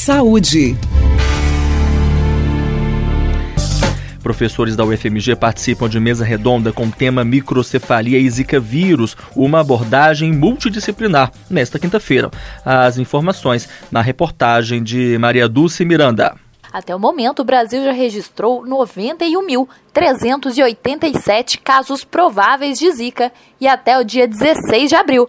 Saúde. Professores da UFMG participam de mesa redonda com o tema microcefalia e zika vírus, uma abordagem multidisciplinar, nesta quinta-feira. As informações na reportagem de Maria Dulce Miranda. Até o momento, o Brasil já registrou 91.387 casos prováveis de zika e até o dia 16 de abril,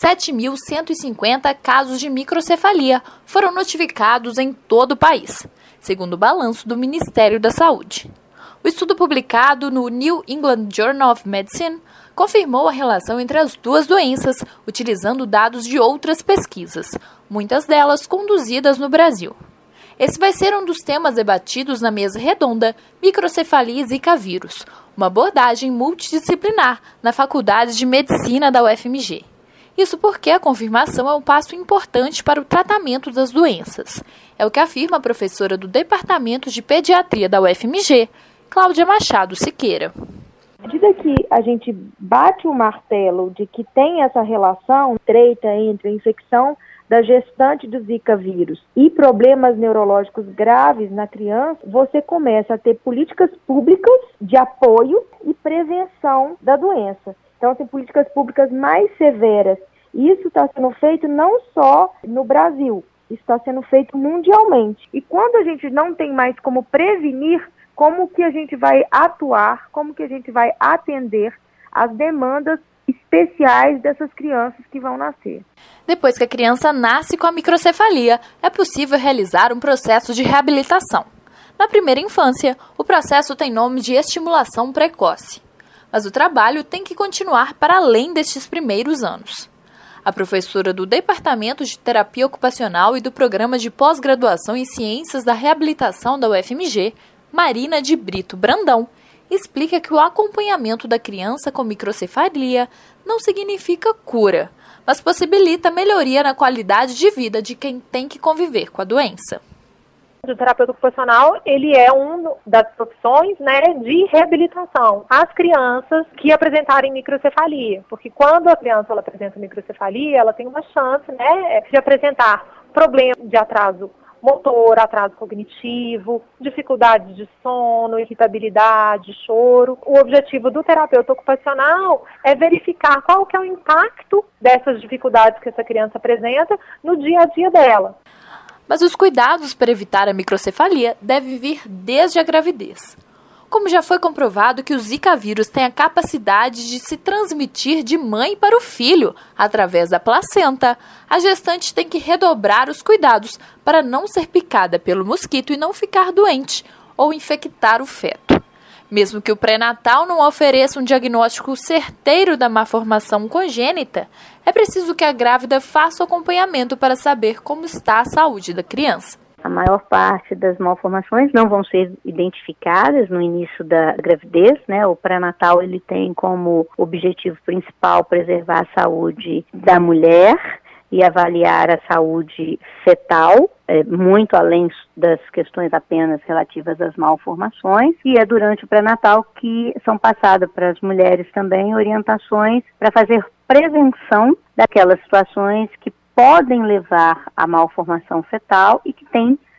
7.150 casos de microcefalia foram notificados em todo o país, segundo o balanço do Ministério da Saúde. O estudo publicado no New England Journal of Medicine confirmou a relação entre as duas doenças, utilizando dados de outras pesquisas, muitas delas conduzidas no Brasil. Esse vai ser um dos temas debatidos na mesa redonda Microcefalia e Zika vírus, uma abordagem multidisciplinar na Faculdade de Medicina da UFMG. Isso porque a confirmação é um passo importante para o tratamento das doenças. É o que afirma a professora do Departamento de Pediatria da UFMG, Cláudia Machado Siqueira. À medida que a gente bate o martelo de que tem essa relação estreita entre a infecção da gestante do Zika vírus e problemas neurológicos graves na criança, você começa a ter políticas públicas de apoio e prevenção da doença. Então, tem políticas públicas mais severas. Isso está sendo feito não só no Brasil, isso está sendo feito mundialmente. E quando a gente não tem mais como prevenir, como que a gente vai atuar, como que a gente vai atender as demandas especiais dessas crianças que vão nascer. Depois que a criança nasce com a microcefalia, é possível realizar um processo de reabilitação. Na primeira infância, o processo tem nome de estimulação precoce. Mas o trabalho tem que continuar para além destes primeiros anos. A professora do Departamento de Terapia Ocupacional e do Programa de Pós-Graduação em Ciências da Reabilitação da UFMG, Marina de Brito Brandão, explica que o acompanhamento da criança com microcefalia não significa cura, mas possibilita melhoria na qualidade de vida de quem tem que conviver com a doença. O terapeuta ocupacional, ele é uma das profissões, de reabilitação às crianças que apresentarem microcefalia, porque quando a criança ela apresenta microcefalia, ela tem uma chance, de apresentar problema de atraso motor, atraso cognitivo, dificuldade de sono, irritabilidade, choro. O objetivo do terapeuta ocupacional é verificar qual que é o impacto dessas dificuldades que essa criança apresenta no dia a dia dela. Mas os cuidados para evitar a microcefalia devem vir desde a gravidez. Como já foi comprovado que o Zika vírus tem a capacidade de se transmitir de mãe para o filho através da placenta, a gestante tem que redobrar os cuidados para não ser picada pelo mosquito e não ficar doente ou infectar o feto. Mesmo que o pré-natal não ofereça um diagnóstico certeiro da malformação congênita, é preciso que a grávida faça o acompanhamento para saber como está a saúde da criança. A maior parte das malformações não vão ser identificadas no início da gravidez, O pré-natal ele tem como objetivo principal preservar a saúde da mulher e avaliar a saúde fetal, muito além das questões apenas relativas às malformações. E é durante o pré-natal que são passadas para as mulheres também orientações para fazer prevenção daquelas situações que podem levar à malformação fetal e que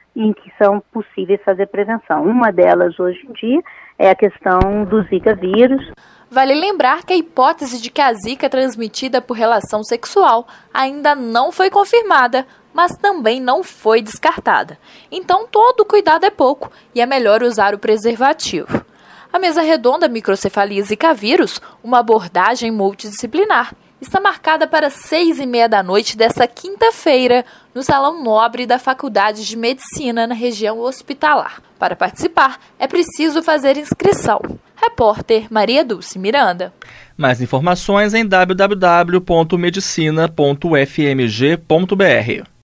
são possíveis fazer prevenção. Uma delas hoje em dia é a questão do Zika vírus. Vale lembrar que a hipótese de que a Zika é transmitida por relação sexual ainda não foi confirmada, mas também não foi descartada. Então todo cuidado é pouco e é melhor usar o preservativo. A mesa redonda Microcefalia e Zika vírus, uma abordagem multidisciplinar, está marcada para 6h30 da noite desta quinta-feira, no Salão Nobre da Faculdade de Medicina, na região hospitalar. Para participar, é preciso fazer inscrição. Repórter Maria Dulce Miranda. Mais informações em www.medicina.ufmg.br.